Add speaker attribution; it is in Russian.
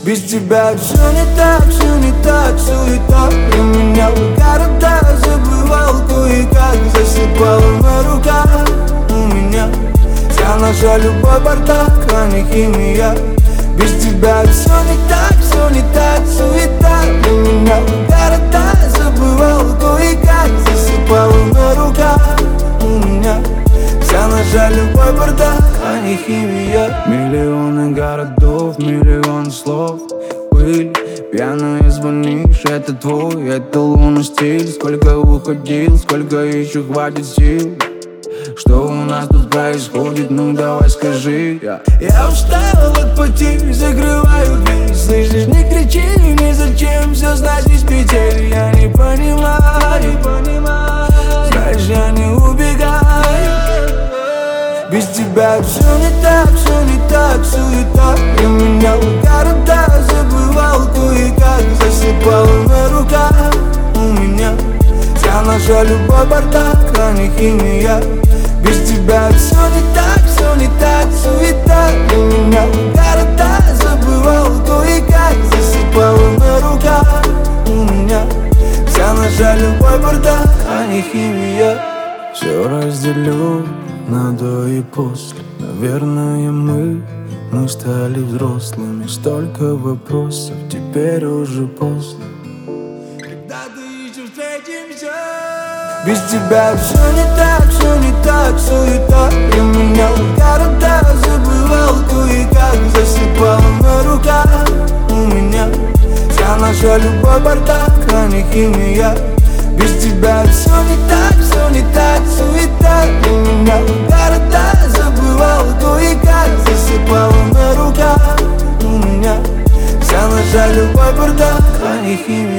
Speaker 1: Без тебя все не так, суета. И меня в города забывал кое-как. Засыпала на руках у меня вся наша любовь бардак, а не химия. Без тебя все не так, суета. И меня в города забывал кое-как. Засыпала на руках у меня вся наша любовь бардак, а не химия. Миллионы городов, миллион слов, пыль, пьяная звонишь, это твой, это лунный стиль. Сколько уходил, сколько еще хватит сил. Что у нас тут происходит, ну давай скажи. Я устал от потерь, закрываю дверь. Слышишь, не кричи, ни зачем, все знать из петель. Я не понимаю, знаешь, я не убегаю. Без тебя все не так, суета. И меня в города забывал кое-как. Засыпала на руках у меня вся наша любовь бардак, а не химия. Без тебя все не так, суета. И меня в города забывал кое-как. Засыпала на руках у меня вся наша любовь бардак, а не химия. Все разделю на до и после. Наверное, мы стали взрослыми. Столько вопросов, теперь уже поздно. Когда ты еще встретимся? Без тебя все не так, суета. И меня в города забывал кое-как. Засыпала на руках у меня вся наша любовь бардак, а не химия. Без тебя все не так, суета. И меня в города забывал кое-как. Засыпала на руках у меня вся наша любовь бардак, а не химия.